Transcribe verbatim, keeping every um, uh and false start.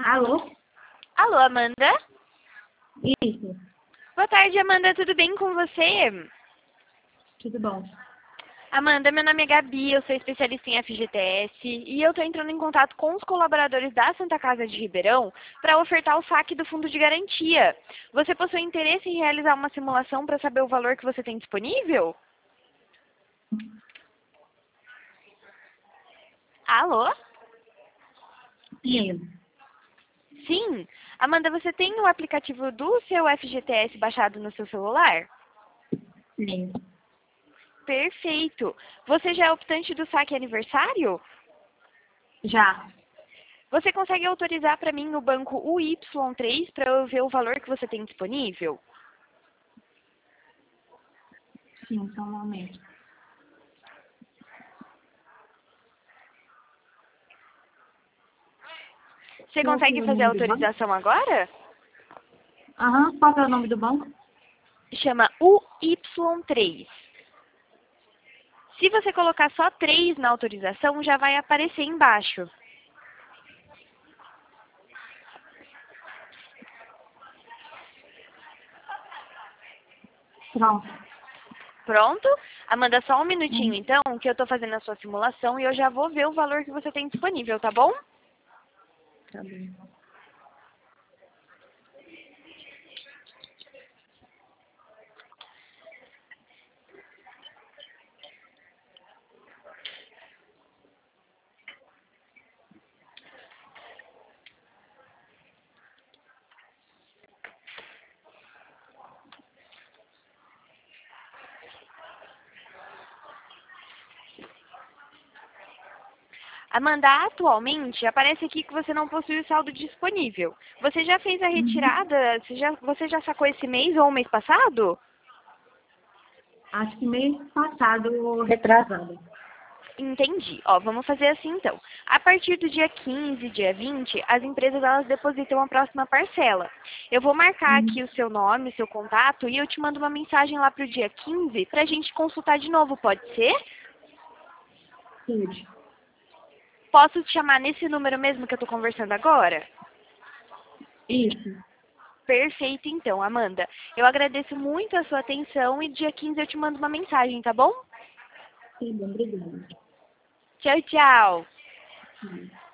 Alô? Alô, Amanda? Isso, Boa tarde, Amanda. Tudo bem com você? tudo bom. Amanda, meu nome é Gabi, eu sou especialista em F G T S e eu estou entrando em contato com os colaboradores da Santa Casa de Ribeirão para ofertar o saque do fundo de garantia. Você possui interesse em realizar uma simulação para saber o valor que você tem disponível? Alô? Sim, Sim. Amanda, você tem o aplicativo do seu F G T S baixado no seu celular? sim. Perfeito. Você já é optante do saque aniversário? Já. Você consegue autorizar para mim o banco U Y três para eu ver o valor que você tem disponível? Sim, só um momento. Você Qual que consegue é o fazer a nome do banco? autorização agora? Aham, qual que é o nome do banco? Chama U Y três. Se você colocar só três na autorização, já vai aparecer embaixo. Pronto. Pronto? Amanda, só um minutinho Hum, então, que eu estou fazendo a sua simulação e eu já vou ver o valor que você tem disponível, tá bom? tá bom. Amanda, atualmente aparece aqui que você não possui o saldo disponível. Você já fez a Uhum. retirada? Você já, você já sacou esse mês ou mês passado? Acho que mês passado, ou retrasado. Entendi. Ó, vamos fazer assim então. A partir do dia quinze, dia vinte, as empresas elas depositam a próxima parcela. Eu vou marcar aqui Uhum. o seu nome, seu contato e eu te mando uma mensagem lá pro dia quinze para a gente consultar de novo, pode ser? Pude. Posso te chamar nesse número mesmo que eu tô conversando agora? Isso. Perfeito, então, Amanda. Eu agradeço muito a sua atenção e dia quinze eu te mando uma mensagem, tá bom? Sim, bom, obrigada. Tchau, tchau. Sim.